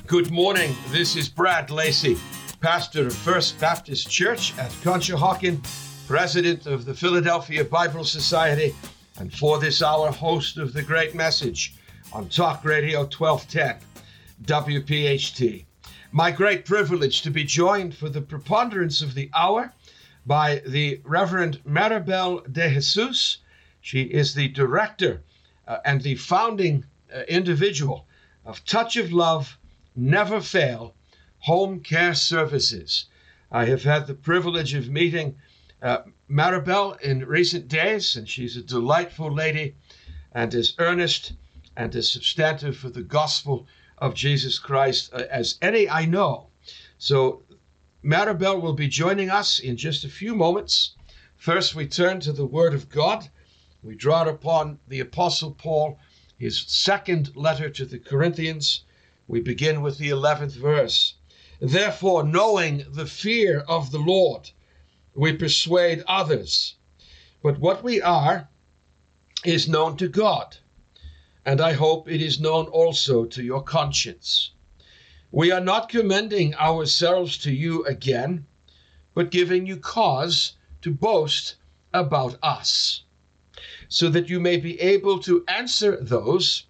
Good morning. This is Brad Lacey, pastor of First Baptist Church at Conshohocken, president of the Philadelphia Bible Society, and for this hour, host of The Great Message on Talk Radio 1210, WPHT. My great privilege to be joined for the preponderance of the hour by the Reverend Maribel de Jesus. She is the director and the founding individual of Touch of Love, Never Fail Home Care Services. I have had the privilege of meeting Maribel in recent days, and she's a delightful lady and as earnest and as substantive for the gospel of Jesus Christ as any I know. So Maribel will be joining us in just a few moments. First, we turn to the Word of God. We draw upon the Apostle Paul, his second letter to the Corinthians. We begin with the 11th verse. Therefore, knowing the fear of the Lord, we persuade others. But what we are is known to God, and I hope it is known also to your conscience. We are not commending ourselves to you again, but giving you cause to boast about us, so that you may be able to answer those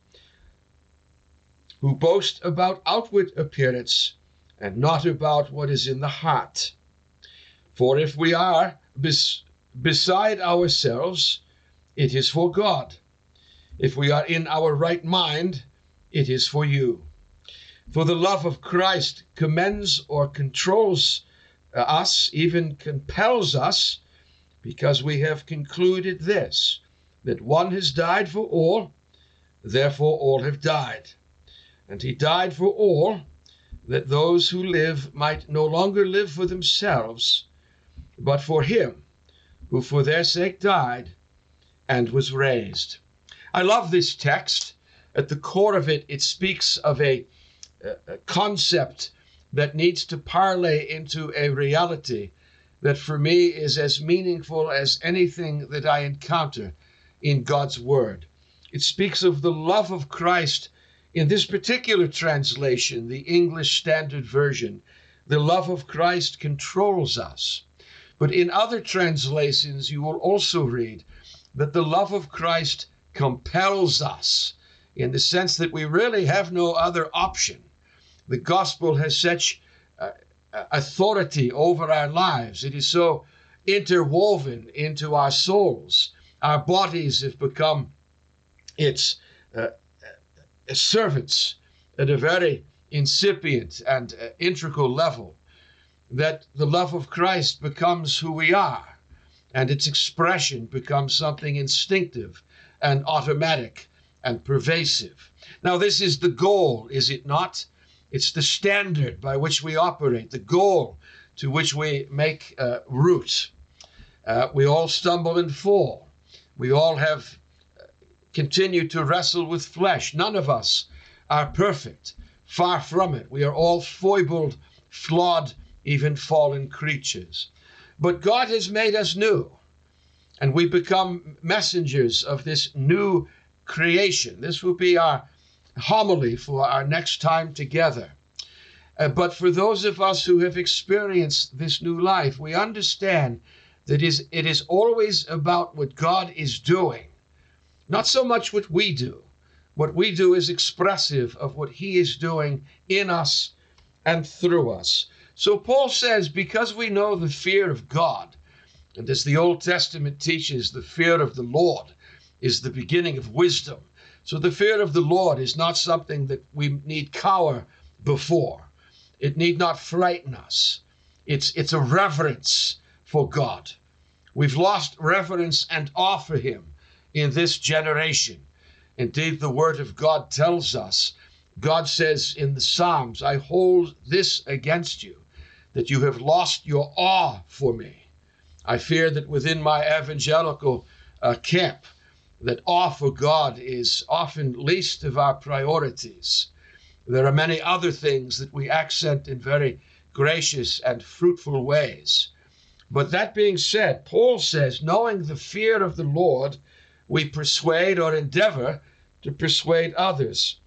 who boast about outward appearance and not about what is in the heart. For if we are beside ourselves, it is for God. If we are in our right mind, it is for you. For the love of Christ commends or controls us, even compels us, because we have concluded this, that one has died for all, therefore all have died. And he died for all, that those who live might no longer live for themselves, but for him who for their sake died and was raised. I love this text. At the core of it, it speaks of a concept that needs to parlay into a reality that for me is as meaningful as anything that I encounter in God's Word. It speaks of the love of Christ. In this particular translation, the English Standard Version, the love of Christ controls us. But in other translations, you will also read that the love of Christ compels us, in the sense that we really have no other option. The gospel has such authority over our lives. It is so interwoven into our souls. Our bodies have become its servants at a very incipient and integral level, that the love of Christ becomes who we are, and its expression becomes something instinctive and automatic and pervasive. Now, this is the goal, is it not? It's the standard by which we operate, the goal to which we make root. We all stumble and fall. We all have continued to wrestle with flesh. None of us are perfect. Far from it. We are all foibled, flawed, even fallen creatures. But God has made us new, and we become messengers of this new creation. This will be our homily for our next time together. But for those of us who have experienced this new life, we understand that it is always about what God is doing. Not so much what we do. What we do is expressive of what he is doing in us and through us. So Paul says, because we know the fear of God, and as the Old Testament teaches, the fear of the Lord is the beginning of wisdom. So the fear of the Lord is not something that we need cower before. It need not frighten us. It's a reverence for God. We've lost reverence and awe for him in this generation. Indeed, the word of God tells us, God says in the Psalms, I hold this against you, that you have lost your awe for me. I fear that within my evangelical camp, that awe for God is often least of our priorities. There are many other things that we accent in very gracious and fruitful ways. But that being said, Paul says, knowing the fear of the Lord, we persuade or endeavor to persuade others.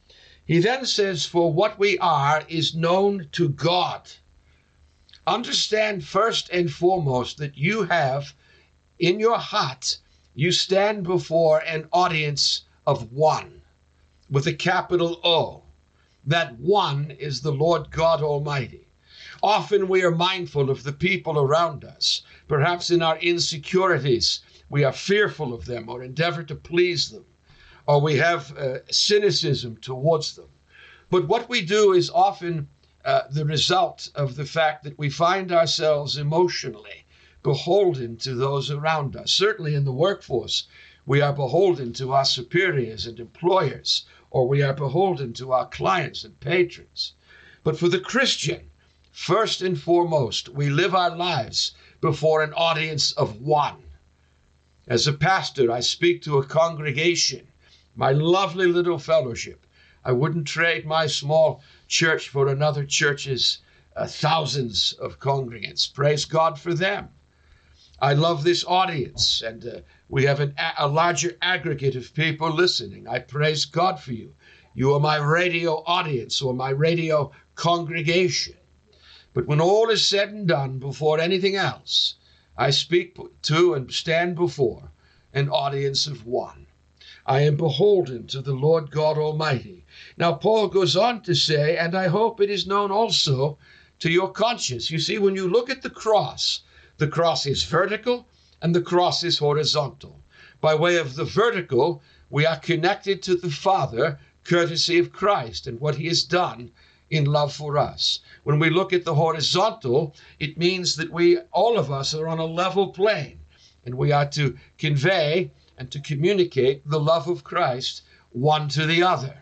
He then says, for what we are is known to God. Understand first and foremost that you have in your heart, you stand before an audience of one with a capital O. That one is the Lord God Almighty. Often we are mindful of the people around us. Perhaps in our insecurities, we are fearful of them or endeavor to please them, or we have cynicism towards them. But what we do is often the result of the fact that we find ourselves emotionally beholden to those around us. Certainly in the workforce, we are beholden to our superiors and employers, or we are beholden to our clients and patrons. But for the Christian, first and foremost, we live our lives before an audience of one. As a pastor, I speak to a congregation, my lovely little fellowship. I wouldn't trade my small church for another church's thousands of congregants. Praise God for them. I love this audience, and we have a larger aggregate of people listening. I praise God for you. You are my radio audience or my radio congregation. But when all is said and done, before anything else, I speak to and stand before an audience of one. I am beholden to the Lord God Almighty. Now, Paul goes on to say, and I hope it is known also to your conscience. You see, when you look at the cross is vertical and the cross is horizontal. By way of the vertical, we are connected to the Father, courtesy of Christ and what he has done in love for us. When we look at the horizontal, it means that all of us are on a level plane, and we are to convey and to communicate the love of Christ one to the other.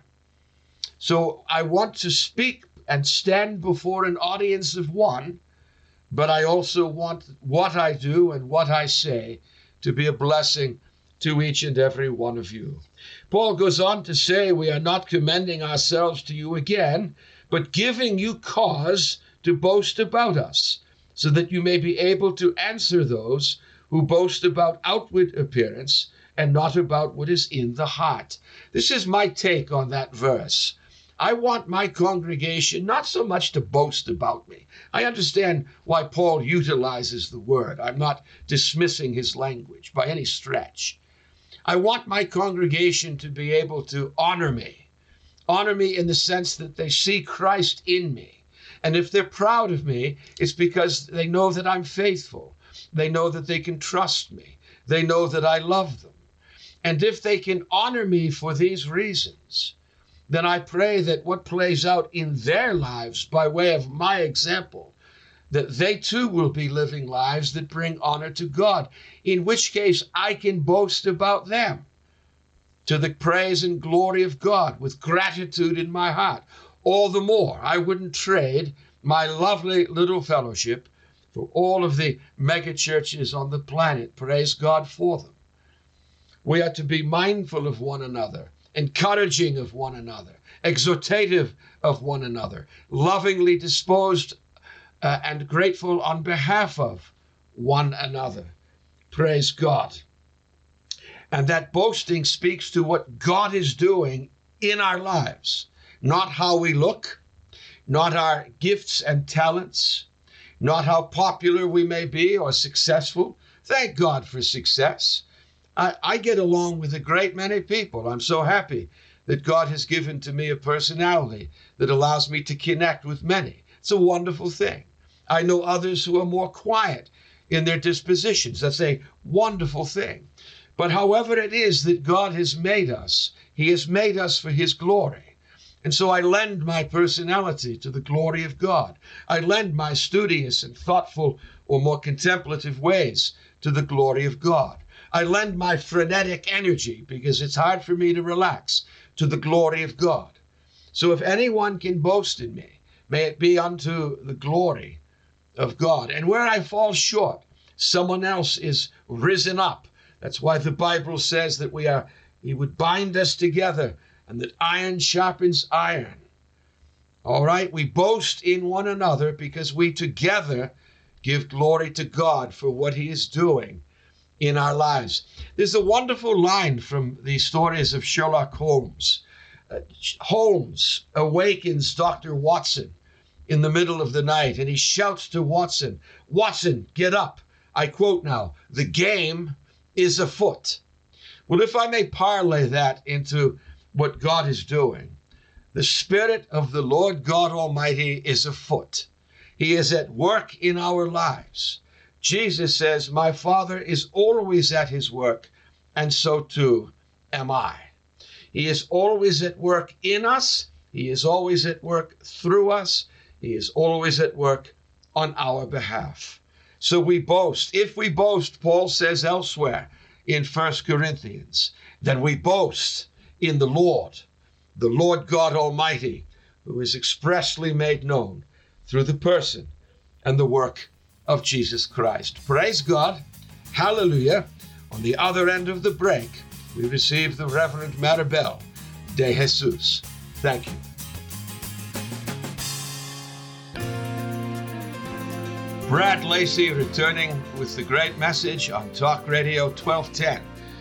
So I want to speak and stand before an audience of one, but I also want what I do and what I say to be a blessing to each and every one of you. Paul goes on to say, we are not commending ourselves to you again, but giving you cause to boast about us, so that you may be able to answer those who boast about outward appearance and not about what is in the heart. This is my take on that verse. I want my congregation not so much to boast about me. I understand why Paul utilizes the word. I'm not dismissing his language by any stretch. I want my congregation to be able to honor me in the sense that they see Christ in me. And if they're proud of me, it's because they know that I'm faithful. They know that they can trust me. They know that I love them. And if they can honor me for these reasons, then I pray that what plays out in their lives by way of my example, that they too will be living lives that bring honor to God, in which case I can boast about them to the praise and glory of God with gratitude in my heart. All the more, I wouldn't trade my lovely little fellowship for all of the mega churches on the planet. Praise God for them. We are to be mindful of one another, encouraging of one another, exhortative of one another, lovingly disposed and grateful on behalf of one another. Praise God. And that boasting speaks to what God is doing in our lives, not how we look, not our gifts and talents, not how popular we may be or successful. Thank God for success. I get along with a great many people. I'm so happy that God has given to me a personality that allows me to connect with many. It's a wonderful thing. I know others who are more quiet in their dispositions. That's a wonderful thing. But however it is that God has made us, he has made us for his glory. And so I lend my personality to the glory of God. I lend my studious and thoughtful or more contemplative ways to the glory of God. I lend my frenetic energy, because it's hard for me to relax, to the glory of God. So if anyone can boast in me, may it be unto the glory of God. And where I fall short, someone else is risen up. That's why the Bible says that he would bind us together and that iron sharpens iron. All right, we boast in one another because we together give glory to God for what he is doing in our lives. There's a wonderful line from the stories of Sherlock Holmes. Holmes awakens Dr. Watson in the middle of the night, and he shouts to Watson, "Watson, get up." I quote now, "The game is afoot." Well, if I may parlay that into what God is doing, the Spirit of the Lord God Almighty is afoot. He is at work in our lives. Jesus says, "My Father is always at his work, and so too am I." He is always at work in us. He is always at work through us. He is always at work on our behalf. So we boast. If we boast, Paul says elsewhere in 1 Corinthians, then we boast in the Lord God Almighty, who is expressly made known through the person and the work of Jesus Christ. Praise God. Hallelujah. On the other end of the break, we receive the Reverend Maribel de Jesus. Thank you. Brad Lacey returning with the great message on Talk Radio 1210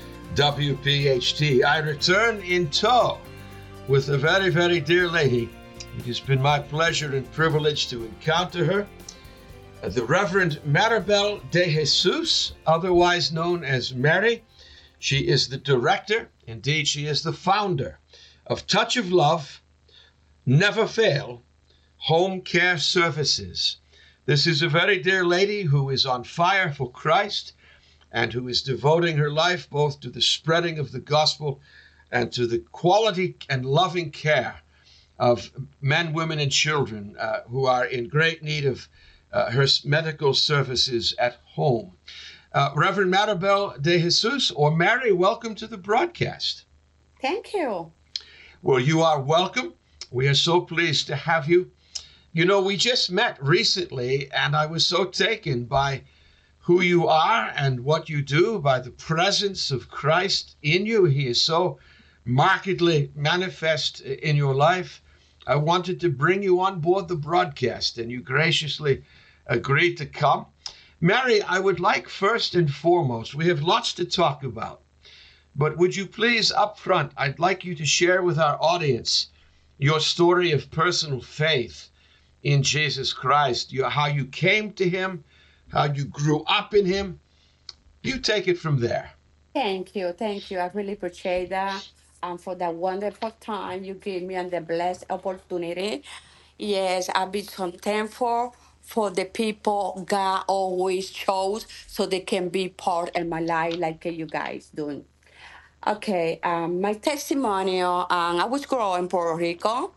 WPHT. I return in tow with a very, very dear lady. It has been my pleasure and privilege to encounter her. The Reverend Maribel de Jesus, otherwise known as Mary. She is the director, indeed she is the founder of Touch of Love, Never Fail Home Care Services. This is a very dear lady who is on fire for Christ and who is devoting her life both to the spreading of the gospel and to the quality and loving care of men, women, and children who are in great need of her medical services at home. Reverend Maribel de Jesus, or Mary, welcome to the broadcast. Thank you. Well, you are welcome. We are so pleased to have you. You know, we just met recently, and I was so taken by who you are and what you do, by the presence of Christ in you. He is so markedly manifest in your life. I wanted to bring you on board the broadcast, and you graciously agreed to come. Mary, I would like first and foremost, we have lots to talk about, but would you please up front, I'd like you to share with our audience your story of personal faith in Jesus Christ, how you came to him, how you grew up in him. You take it from there. Thank you. Thank you. I really appreciate that. And for that wonderful time you gave me and the blessed opportunity. Yes, I've been so thankful for the people God always chose so they can be part of my life like you guys doing. Okay, my testimonial, I was growing in Puerto Rico.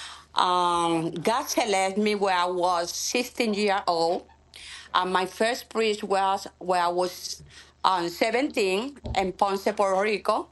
God selected me when I was 16 years old. My first priest was when I was 17 in Ponce, Puerto Rico.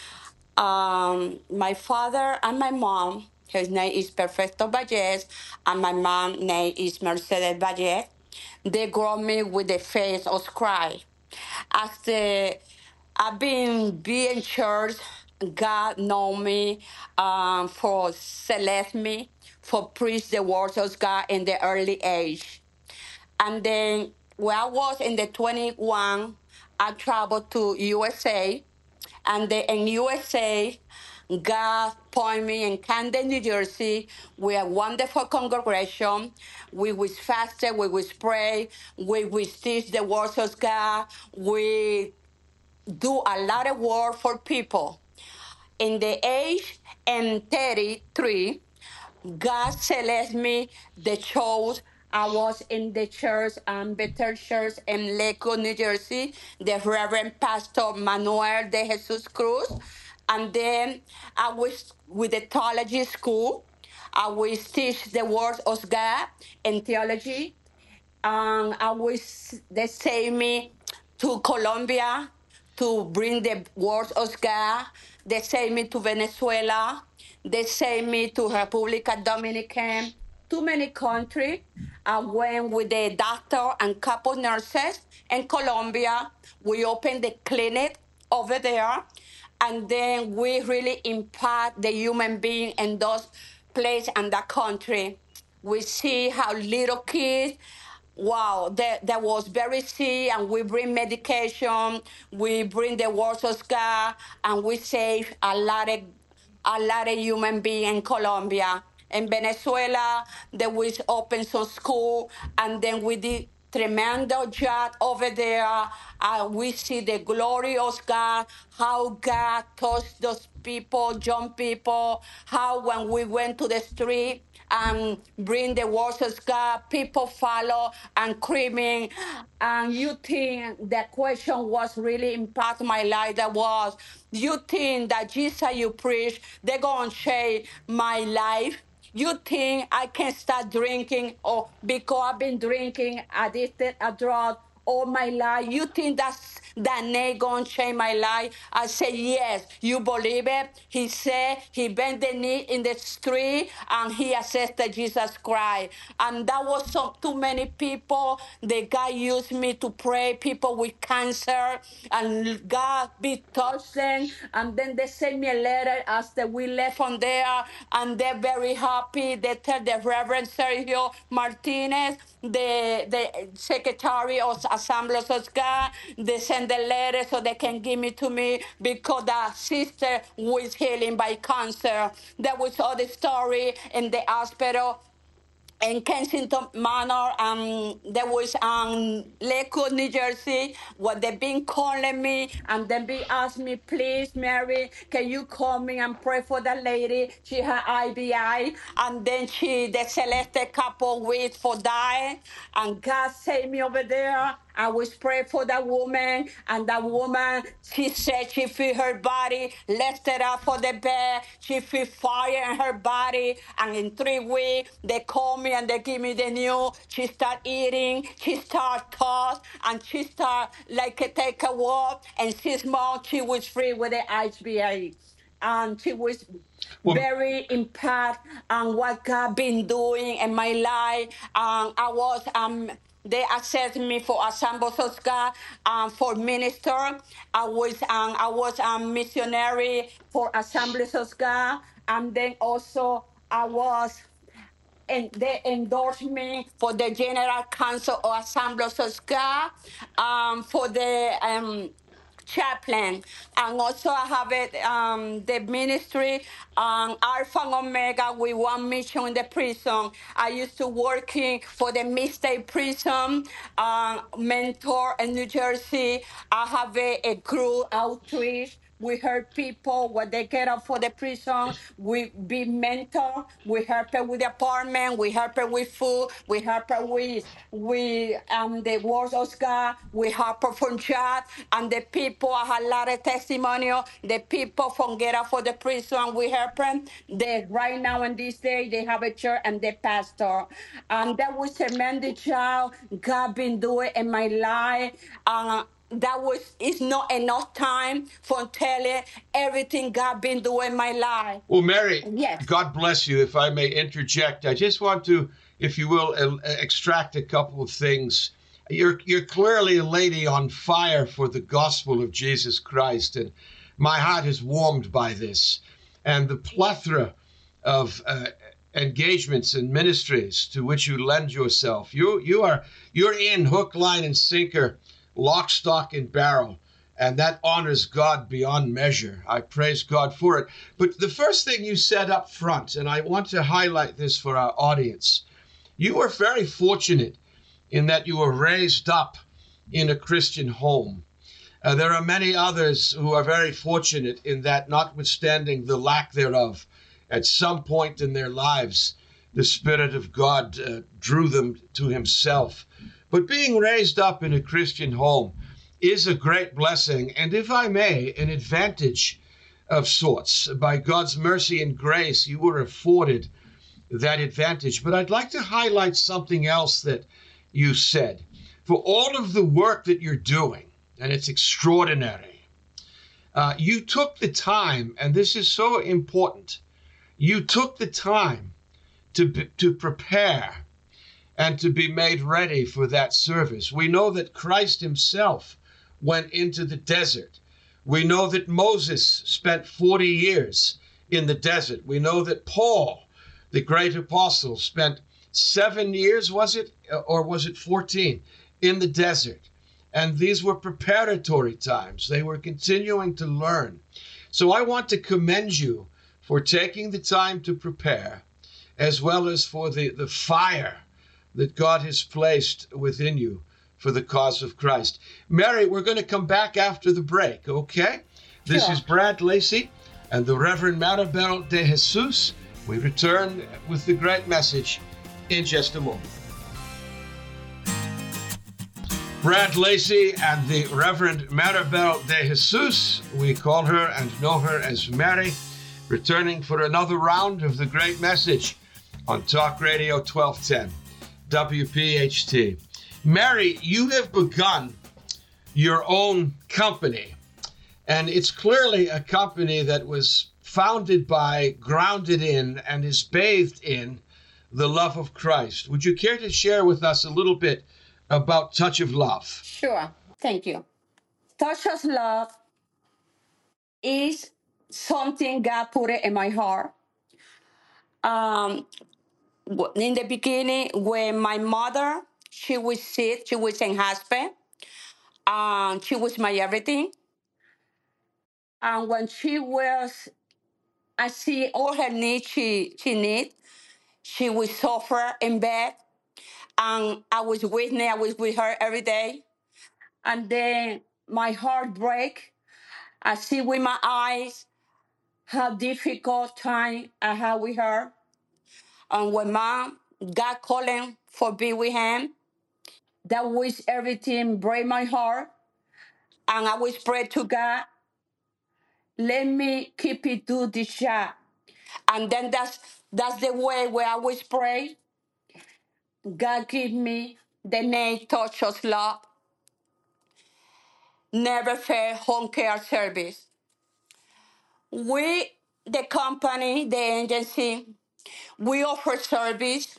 My father and my mom, his name is Perfecto Valles, and my mom name is Mercedes Valles. They grew me with the faith of Christ. After I've been being church, God know me for select me, for preach the words of God in the early age. And then when I was in the 21, I traveled to USA. And then in USA, God point me in Camden, New Jersey. We are a wonderful congregation. We was fasted, we was pray, we was teach the words of God. We do a lot of work for people. In the age and 33, God selected me the chose. I was in the church, Better Church in Lakewood, New Jersey, the Reverend Pastor Manuel de Jesus Cruz. And then I was with the theology school. I was teach the words of God in theology. I was, they sent me to Colombia to bring the words of God. They sent me to Venezuela. They sent me to República Dominican. Too many countries. I went with the doctor and couple nurses in Colombia. We opened the clinic over there. And then we really impact the human being in those places and that country. We see how little kids, wow, that was very sick, and we bring medication, we bring the words of God, and we save a lot of a lot of human beings in Colombia. In Venezuela, they was open some school, and then we did tremendous job over there. We see the glory of God, how God touched those people, young people, how when we went to the street and bring the words of God, people follow and screaming. And you think the question was really impact my life, that was, you think that Jesus you preach, they're going to change my life? You think I can start drinking, or because I've been drinking, addicted, a drug all my life? You think that name gonna change my life? I say yes. You believe it? He said he bent the knee in the street and he accepted Jesus Christ. And that was too many people. The God used me to pray. People with cancer, and God be touched them. And then they sent me a letter after we left from there, and they're very happy. They tell the Reverend Sergio Martinez, the secretary of Assemblies of God, they send the letter so they can give me to me, because the sister was healing by cancer. That was all the story in the hospital in Kensington Manor. There was Lakewood, New Jersey, what they've been calling me, and then be asked me, please, Mary, can you call me and pray for that lady? She had IBI, and then they selected a couple weeks for dying, and God saved me over there. I was praying for that woman, and that woman, she said she feel her body lifted up for the bed. She feel fire in her body, and in 3 weeks, they call me and they give me the news. She start eating, she start toss, and she start like take a walk. And 6 months, she was free with the HBA. And she was very impact on what God been doing in my life. I was they accepted me for Assemblies of God, for minister. I was missionary for Assemblies of God, and then also I was, and they endorsed me for the General Council of Assemblies of God, for the chaplain. And also I have it, the ministry, Alpha and Omega with One Mission in the prison. I used to working for the Mid-State Prison, mentor in New Jersey. I have a crew outreach. We help people when they get up for the prison. We be mentor. We help her with the apartment. We help her with food. We help her with the words of God. We help her from job. And the people, I have a lot of testimonial. The people from get up for the prison, we help them. They right now in this day they have a church and the pastor. And that was a tremendous job God been doing in my life. That was, it's not enough time for telling everything God been doing in my life. Well, Mary, Yes. God bless you. If I may interject, I just want to, if you will, extract a couple of things. You're clearly a lady on fire for the gospel of Jesus Christ, and my heart is warmed by this. And the plethora of engagements and ministries to which you lend yourself. You're in hook, line, and sinker, lock, stock, and barrel. And that honors God beyond measure. I praise God for it. But the first thing you said up front, and I want to highlight this for our audience, you were very fortunate in that you were raised up in a Christian home. There are many others who are very fortunate in that, notwithstanding the lack thereof, at some point in their lives, the Spirit of God drew them to himself. But being raised up in a Christian home is a great blessing, and if I may, an advantage of sorts. By God's mercy and grace, you were afforded that advantage. But I'd like to highlight something else that you said. For all of the work that you're doing, and it's extraordinary, you took the time, and this is so important, you took the time to prepare and to be made ready for that service. We know that Christ himself went into the desert. We know that Moses spent 40 years in the desert. We know that Paul, the great apostle, spent 7 years, was it? Or was it 14? In the desert. And these were preparatory times. They were continuing to learn. So I want to commend you for taking the time to prepare, as well as for the fire that God has placed within you for the cause of Christ. Mary, we're going to come back after the break, okay? This Sure. is Brad Lacey and the Reverend Maribel de Jesus. We return with the great message in just a moment. Brad Lacey and the Reverend Maribel de Jesus, we call her and know her as Mary, returning for another round of the great message on Talk Radio 1210, WPHT. Mary, you have begun your own company, and it's clearly a company that was founded by, grounded in, and is bathed in the love of Christ. Would you care to share with us a little bit about Touch of Love? Sure. Thank you. Touch of love is something God put it in my heart. Um, in the beginning, when my mother, she was sick, she was in hospital, she was my everything. And when she was, I see all her needs she need. She would suffer in bed, and I was with her every day. And then my heart break. I see with my eyes how difficult time I had with her. And when mom got calling for be with him, that was everything break my heart. And I was pray to God, let me keep it do this job. And then that's the way where I was pray. God give me the name Touch of Love, Never Fail Home Care Service. We, the company, the agency, we offer service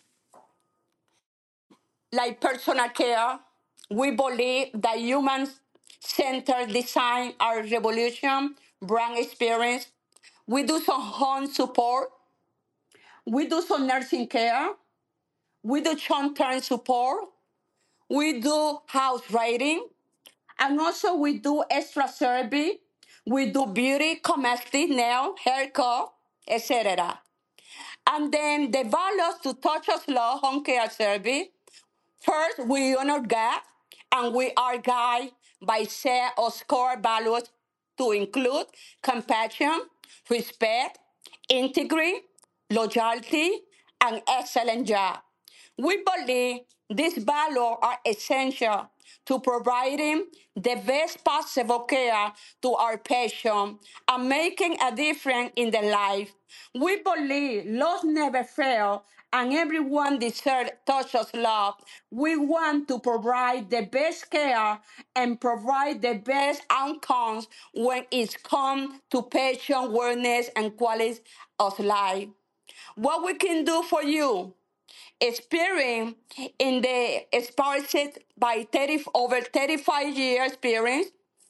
like personal care. We believe that human-centered design our revolution, brand experience. We do some home support. We do some nursing care. We do short-term support. We do house writing. And also we do extra service. We do beauty, cosmetic, nail, haircut, etc. And then the values to Touch of Love Home Care Service. First, we honor God, and we are guided by set of core values to include compassion, respect, integrity, loyalty, and excellent job. We believe these values are essential to providing the best possible care to our patients and making a difference in their life. We believe love never fails and everyone deserves touch of love. We want to provide the best care and provide the best outcomes when it comes to patient wellness and quality of life. What we can do for you? Experience in the experienced by over 35 years experience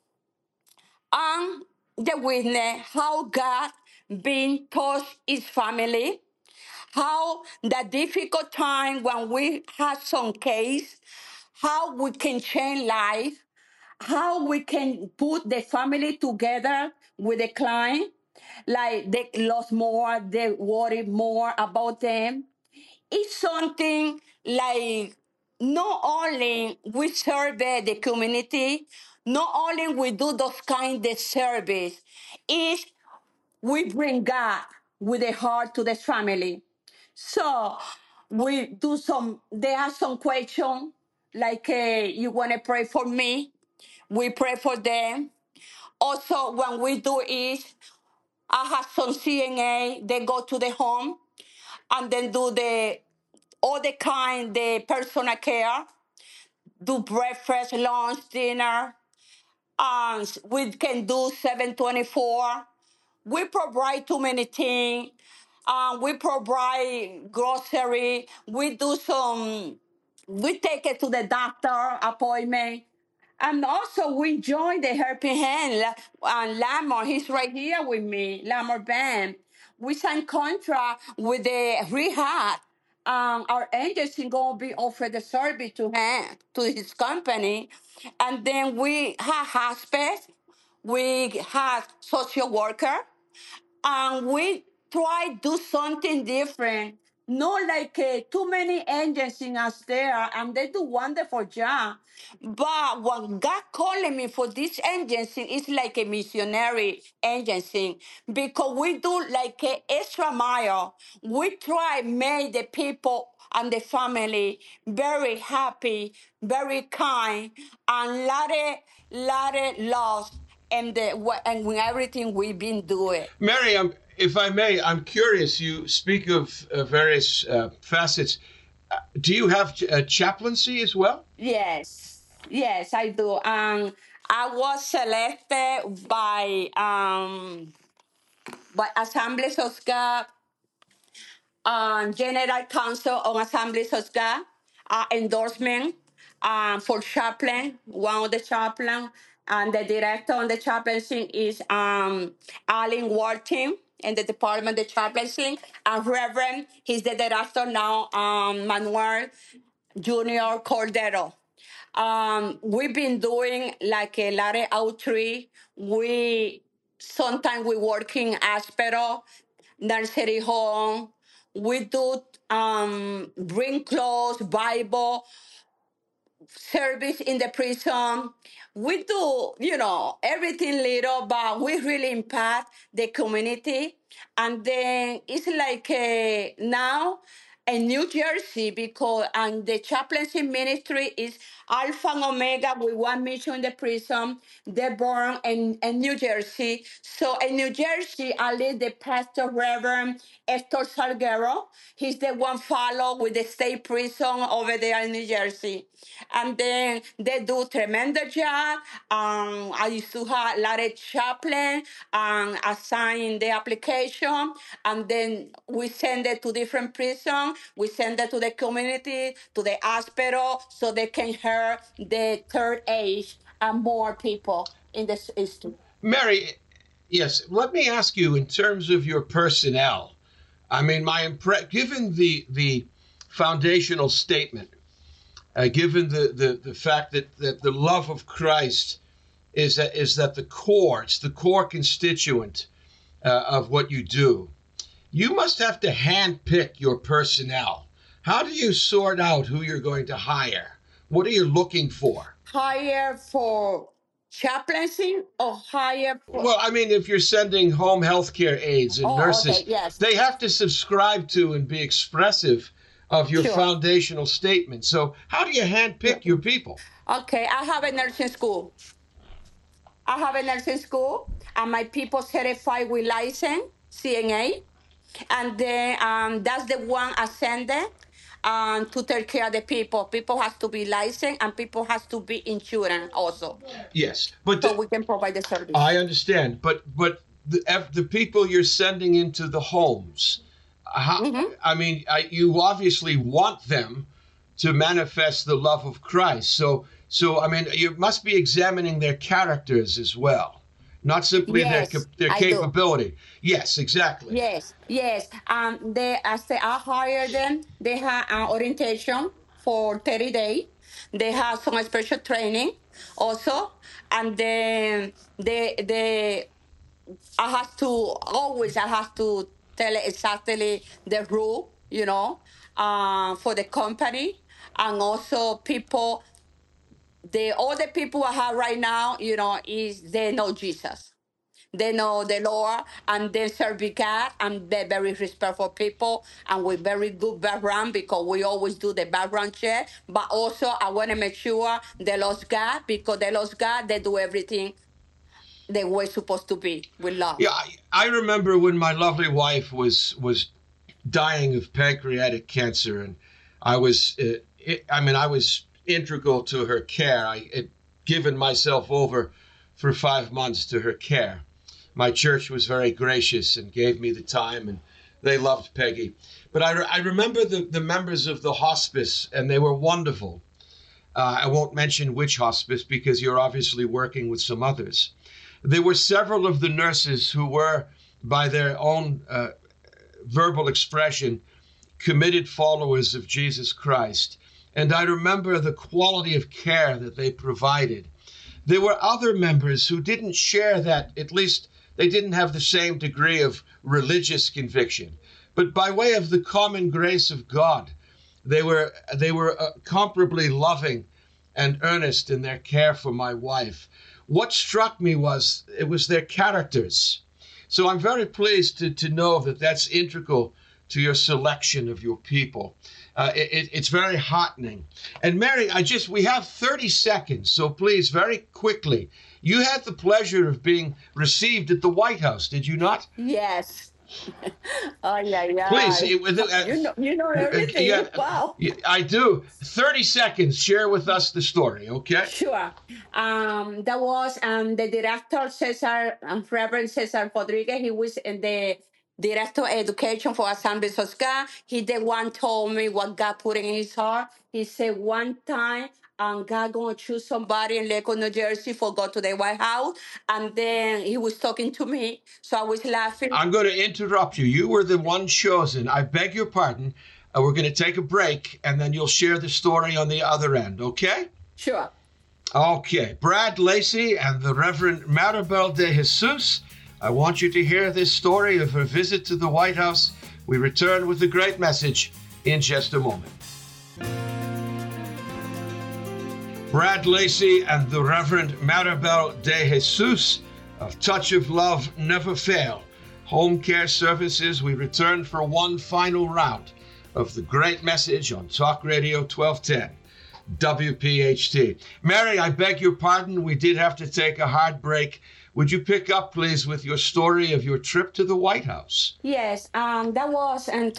and the witness how God been touched his family, how the difficult time when we had some case, how we can change life, how we can put the family together with the client, like they lost more, they worry more about them. It's something like not only we serve the community, not only we do those kind of service, is we bring God with a heart to the family. So we do some, there are some questions like you want to pray for me, we pray for them. Also, when we do is, I have some CNA, they go to the home and then do the all the kind, the personal care, do breakfast, lunch, dinner, and we can do 724. We provide too many things. We provide grocery. We do some, we take it to the doctor appointment. And also we join the Helping Hand and Lamar. He's right here with me, Lamar Band. We signed contract with the rehab. Our agency gonna be offered the service to him, to his company. And then we have hospice, we have social worker, and we try do something different. Not like too many agencies us there, and they do wonderful job. But what God calling me for this agency is like a missionary agency because we do like a extra mile. We try make the people and the family very happy, very kind, and lot of love and with everything we've been doing. Mary, if I may, I'm curious. You speak of various facets. Do you have a chaplaincy as well? Yes, yes, I do. I was selected by Assemblies of God, General Council on Assemblies of God, endorsement for chaplain. One of the chaplain and the director on the chaplaincy is Alan Walton in the Department of Chaplaincy, and Reverend, he's the director now, Manuel Junior Cordero. We've been doing like a lot of outreach. We sometimes we work in hospital, nursery home. We do bring clothes, Bible, service in the prison. We do, everything little, but we really impact the community. And then it's like now in New Jersey because and the chaplaincy ministry is Alpha and Omega with one mission in the prison. They're born in New Jersey. So in New Jersey, I lead the pastor Reverend Hector Salguero. He's the one follow with the state prison over there in New Jersey. And then they do tremendous job. I used to have a lot of chaplain assign the application, and then we send it to different prison. We send it to the community, to the hospital, so they can hear the third age and more people in the system. Mary, yes, let me ask you in terms of your personnel. I mean, given the foundational statement, given the fact that the love of Christ is that it's the core constituent of what you do, you must have to handpick your personnel. How do you sort out who you're going to hire? What are you looking for? Hire for chaplaincy or hire for. Well, I mean, if you're sending home healthcare aides and Oh, nurses, okay, yes. they have to subscribe to and be expressive of your Sure. foundational statement. So how do you handpick your people? Okay, I have a nursing school. And my people certified with license, CNA. And then that's the one ascended to take care of the people. People has to be licensed and people has to be insured also. Yes, but So we can provide the service. I understand, but the people you're sending into the homes, I mean, you obviously want them to manifest the love of Christ. So I mean, you must be examining their characters as well, not simply Yes, their I do. capability. Yes, exactly. Yes. I hire them. They have an orientation for 30 days. They have some special training also, and then I have to tell exactly the rule, for the company, and also people. All the people I have right now, is they know Jesus. They know the Lord and they serve God and they're very respectful people and with very good background because we always do the background check. But also I want to make sure they lost God because they lost God, they do everything the way it's supposed to be with love. Yeah, I remember when my lovely wife was dying of pancreatic cancer, and I was I was integral to her care. I had given myself over for 5 months to her care. My church was very gracious and gave me the time, and they loved Peggy. But I remember the members of the hospice, and they were wonderful. I won't mention which hospice because you're obviously working with some others. There were several of the nurses who were, by their own verbal expression, committed followers of Jesus Christ. And I remember the quality of care that they provided. There were other members who didn't share that, at least They didn't have the same degree of religious conviction. But by way of the common grace of God, they were comparably loving and earnest in their care for my wife. What struck me was it was their characters. So I'm very pleased to know that that's integral to your selection of your people. It's very heartening. And Mary, we have 30 seconds, so please, very quickly. You had the pleasure of being received at the White House, did you not? Yes. Oh yeah, Please, yeah. You know everything. yeah, Wow. I do. 30 seconds. Share with us the story, okay? Sure. That was the director, Cesar, Reverend Cesar Rodriguez. He was in the director of education for Assemblies of God. He the one told me what God put in his heart. He said one time, God gonna choose somebody in Lakewood, New Jersey for go to the White House. And then he was talking to me. So I was laughing. I'm going to interrupt you. You were the one chosen. I beg your pardon. We're going to take a break, and then you'll share the story on the other end, okay? Sure. Okay. Brad Lacey and the Reverend Maribel de Jesus. I want you to hear this story of her visit to the White House. We return with a great message in just a moment. Brad Lacey and the Reverend Maribel de Jesus of Touch of Love Never Fail Home Care Services. We return for one final round of the great message on Talk Radio 1210 WPHT. Mary, I beg your pardon. We did have to take a hard break. Would you pick up, please, with your story of your trip to the White House? Yes, that was in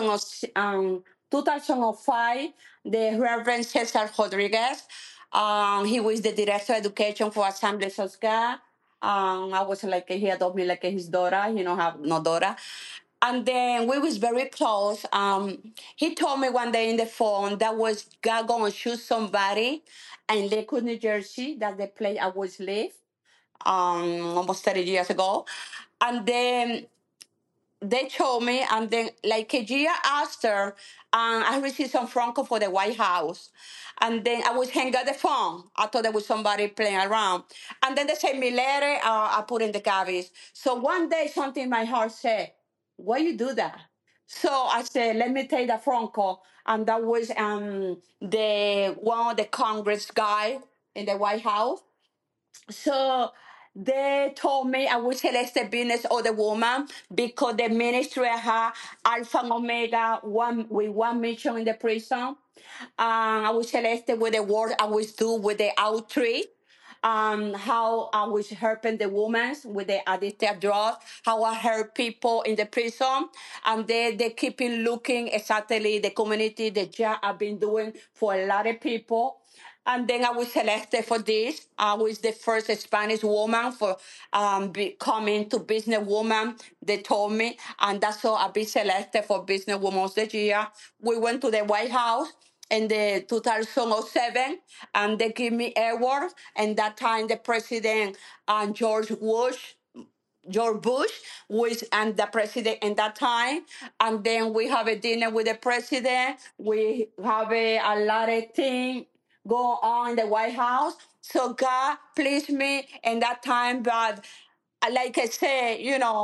2005. The Reverend Cesar Rodriguez, he was the director of education for Assemblies of God. I was like, he adopted me like his daughter. He don't have no daughter. And then we was very close. He told me one day in the phone that was God gonna choose somebody in Lakewood, New Jersey, that the place I was live almost 30 years ago. And then they told me, and then like a year after, I received some phone call for the White House. And then I was hanging up the phone. I thought there was somebody playing around. And then they sent me letter, I put in the cabbage. So one day something in my heart said, why you do that? So I said, let me take the phone call. And that was the one of the Congress guy in the White House. So they told me I would select the business of the woman because the ministry had Alpha and Omega one with one mission in the prison. I was selected with the work I was do with the outreach. How I was helping the women with the addictive drugs, how I help people in the prison, and they keeping looking exactly the community, the job I've been doing for a lot of people. And then I was selected for this. I was the first Spanish woman for coming to businesswoman. They told me, and that's how I be selected for businesswoman of the year. We went to the White House in the 2007, and they give me award. And that time, the president, George Bush was and the president in that time. And then we have a dinner with the president. We have a lot of things go on in the White House. So God pleased me in that time. But like I said,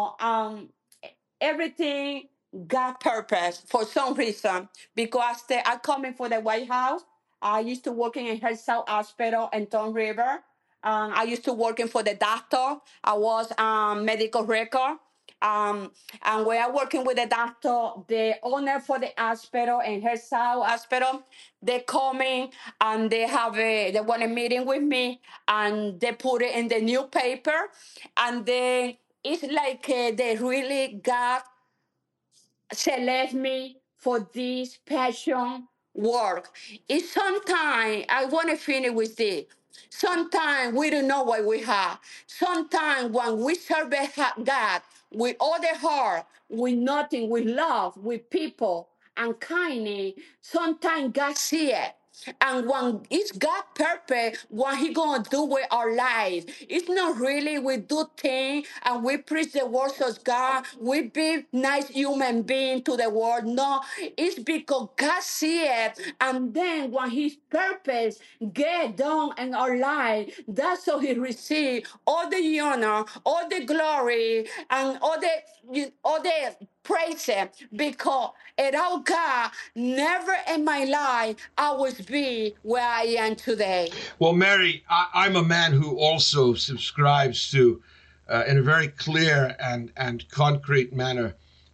everything got purpose for some reason because they are coming for the White House. I used to working in Health South Hospital in Tom River. I used to working for the doctor. I was medical record. Um, and we are working with the doctor, the owner for the hospital and Health South Hospital. They coming and they want a meeting with me and they put it in the newspaper and then it's like they really got select me for this passion work. It's sometimes I want to finish with this. Sometimes we don't know what we have. Sometimes when we serve God with all the heart, with nothing, with love, with people and kindness, sometimes God see it. And when it's God purpose, what He gonna do with our life. It's not really we do things and we preach the words of God. We be nice human being to the world. No, it's because God see it, and then when His purpose get done in our life, that's how He receive all the honor, all the glory, and all the praise Him, because without God, never in my life I would be where I am today. Well, Mary, I'm a man who also subscribes to, in a very clear and concrete manner,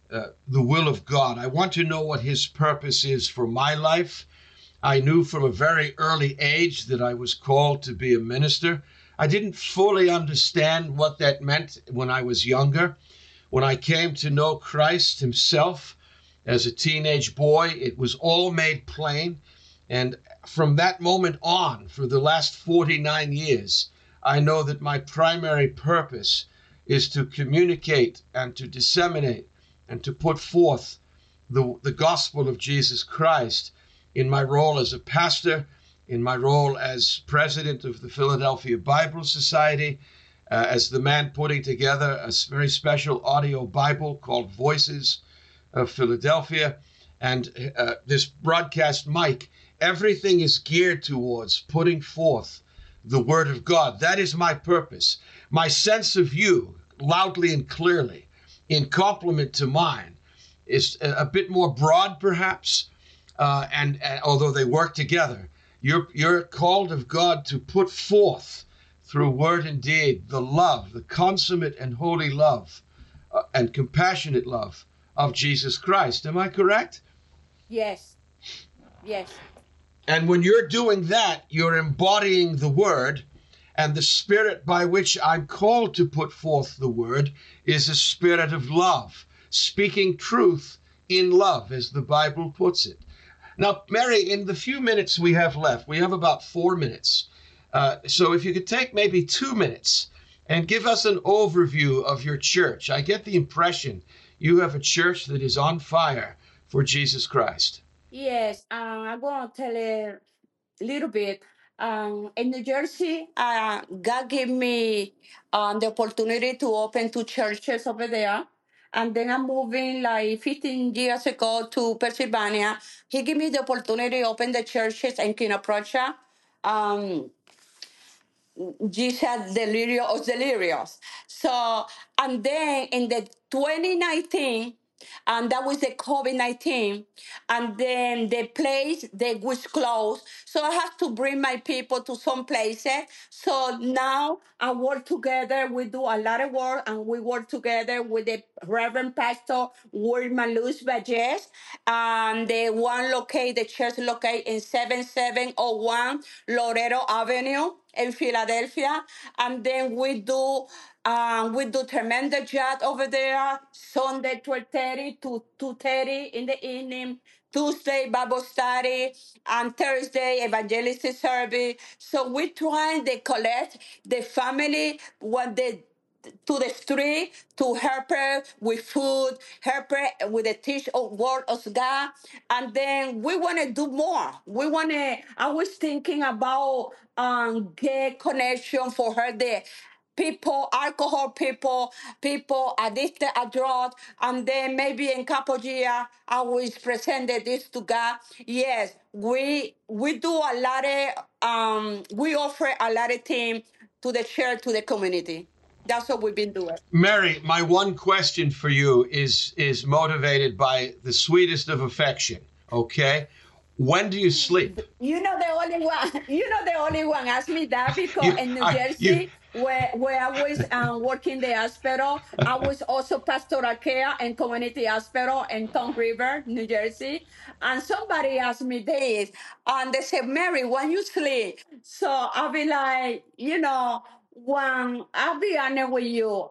the will of God. I want to know what His purpose is for my life. I knew from a very early age that I was called to be a minister. I didn't fully understand what that meant when I was younger. When I came to know Christ Himself as a teenage boy, it was all made plain. And from that moment on, for the last 49 years, I know that my primary purpose is to communicate and to disseminate and to put forth the gospel of Jesus Christ in my role as a pastor, in my role as president of the Philadelphia Bible Society, as the man putting together a very special audio Bible called Voices of Philadelphia, and this broadcast mic. Everything is geared towards putting forth the Word of God. That is my purpose. My sense of you, loudly and clearly, in complement to mine, is a bit more broad, perhaps, and although they work together. You're called of God to put forth through word and deed the love, the consummate and holy love and compassionate love of Jesus Christ. Am I correct? Yes, yes, And when you're doing that, you're embodying the word, and the spirit by which I'm called to put forth the word is a spirit of love, speaking truth in love, as the Bible puts it. Now, Mary, in the few minutes we have left, we have about 4 minutes. So if you could take maybe 2 minutes and give us an overview of your church. I get the impression you have a church that is on fire for Jesus Christ. yes. I'm gonna tell a little bit. In New Jersey, God gave me the opportunity to open two churches over there. And then I'm moving like 15 years ago to Pennsylvania. He gave me the opportunity to open the churches in King of Prussia. Um, Jesus delirious of delirious. So, and then in the 2019, and that was the COVID-19, and then the place they was closed. So I have to bring my people to some places. So now I work together. We do a lot of work, and we work together with the Reverend Pastor Wilman Luz Bajes, and the one locate the church located in 7701 Loreto Avenue in Philadelphia, and then we do tremendous job over there. Sunday 12:30 to 2:30 in the evening. Tuesday Bible study and Thursday evangelistic service. So we trying to collect the family when they to the street to help her with food, help her with the teach of word of God, and then we want to do more. We want to. I was thinking about get connection for her there. People, alcohol people addicted to drugs, and then maybe in couple years I will present this to God. Yes, we do a lot of we offer a lot of things to the church, to the community. That's what we've been doing. Mary, my one question for you is motivated by the sweetest of affection. Okay, when do you sleep? You know the only one. You know the only one asked me that because You, in New you. Jersey, where I was working the hospital, I was also pastoral care and community hospital in Tom River, New Jersey. And somebody asked me this, and they said, "Mary, when you sleep?" So I'll be like, when I'll be honest with you,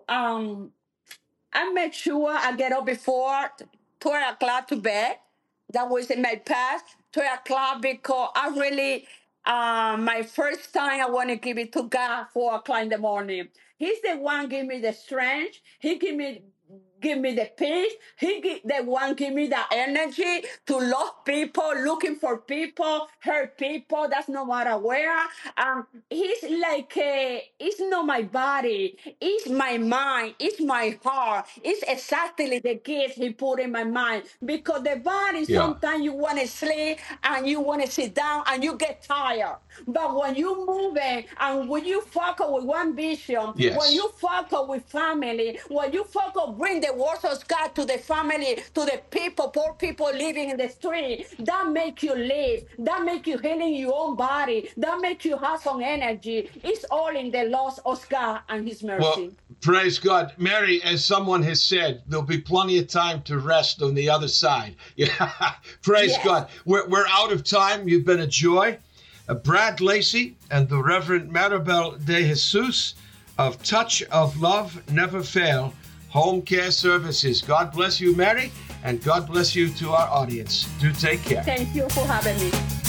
I make sure I get up before 12 o'clock to bed. That was in my past, 12 o'clock, because I really, my first time, I want to give it to God 4 o'clock in the morning. He's the one give me the strength. He give me give me the peace. The one give me the energy to love people, looking for people, hurt people. That's no matter where. He's like, it's not my body. It's my mind. It's my heart. It's exactly the gifts he put in my mind. Because the body, Yeah. sometimes you want to sleep and you want to sit down and you get tired. But when you move it and when you focus with one vision, when Yes. you focus with family, when you focus, bring the words of God to the family, to the people, poor people living in the street, that make you live. That make you healing your own body. That make you have some energy. It's all in the laws of God and His Well, mercy. praise God. Mary, as someone has said, there'll be plenty of time to rest on the other side. Yeah. Praise Yes. God. We're out of time. You've been a joy. Brad Lacey and the Reverend Maribel De Jesus of Touch of Love Never Fail Home Care Services. God bless you, Mary, and God bless you to our audience. Do take care. Thank you for having me.